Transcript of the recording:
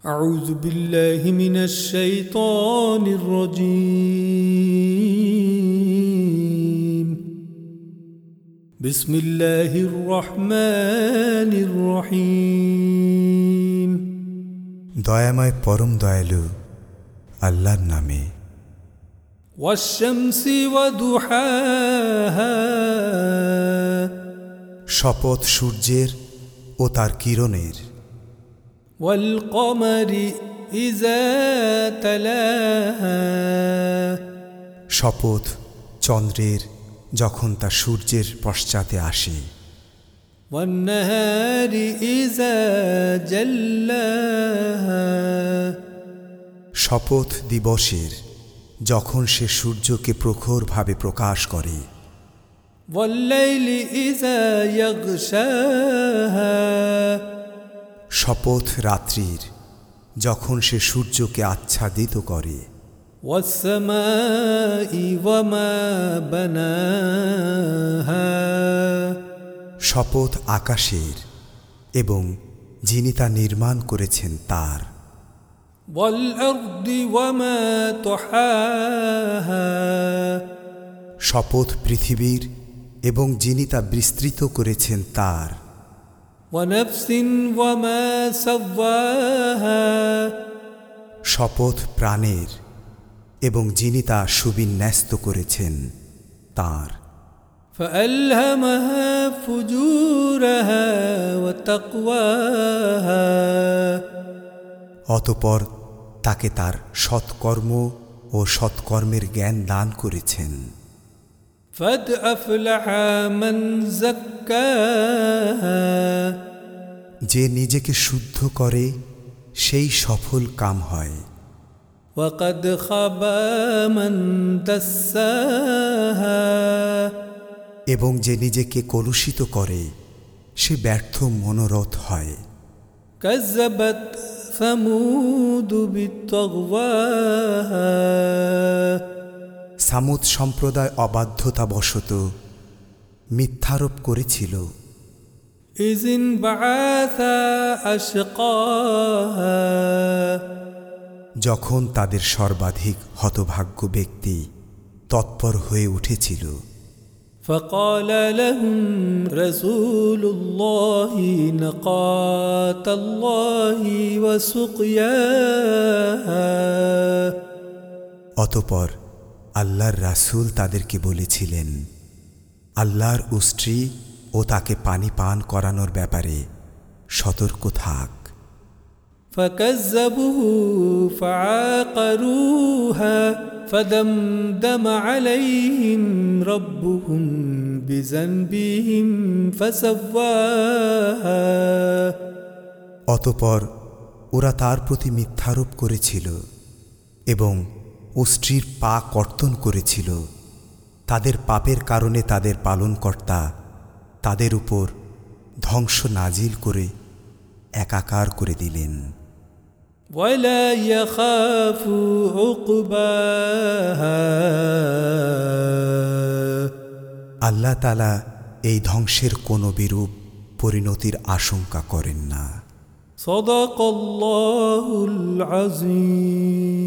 أعوذ بالله من الشيطان الرجيم بسم الله الرحمن الرحيم দয়াময় পরম দয়ালু আল্লাহর নামে। والشمس وضحاها শপথ সূর্যের ও তার কিরণের। والقمر إذا تلاها শপথ চন্দ্রের যখন তা সূর্যের পশ্চাতে আসে। والنهار إذا جلاها শপথ দিবসের যখন সে সূর্যকে প্রখরভাবে প্রকাশ করে। والليل إذا يغشاها শপথ রাত্রির যখন সে সূর্যকে আচ্ছাদিত করে। والسماء وما بناها শপথ আকাশের এবং যিনি তা নির্মাণ করেছেন তার। والأرض وما طحاها শপথ পৃথিবীর এবং যিনি তা বিস্তৃত করেছেন তার। ونفس وما سواها শপথ প্রাণের এবং যিনি তা সুবিন্যস্ত করেছেন তার। فألهمها فجورها وتقواها অতঃপর তাকে তার সৎকর্ম ও সৎকর্মের জ্ঞান দান করেছেন। قد أفلح من زكاها যে নিজেকে শুদ্ধ করে সেই সফল কাম হয়। وقد خاب من دساها এবং যে নিজেকে কলুষিত করে সে ব্যর্থ মনোরথ হয়। كذبت ثمود بطغواها সামুদ সম্প্রদায় অবাধ্যতাবশত মিথ্যারোপ করেছিল। إذ انبعث أشقاها যখন তাদের সর্বাধিক হতভাগ্য ব্যক্তি তৎপর হয়ে উঠেছিল। فقال لهم رسول الله ناقة الله وسقياها অতঃপর আল্লাহর রাসূল তাদেরকে বলেছিলেন, আল্লাহর উষ্ট্রি ও তাকে পানি পান করানোর ব্যাপারে সতর্ক থাক। فكذبوه فعاقروها فدمدم عليهم ربهم بذنبهم فسواها অতঃপর ওরা তার প্রতি মিথ্যারোপ করেছিল এবং উষ্ট্রির পা কর্তন করেছিল। তাদের পাপের কারণে তাদের পালনকর্তা তাদের উপর ধ্বংস নাজিল করে একাকার করে দিলেন। ولا يخاف عقباها আল্লাহ তাআলা এই ধ্বংসের কোনো বিরূপ পরিণতির আশঙ্কা করেন না। صدق الله العظيم।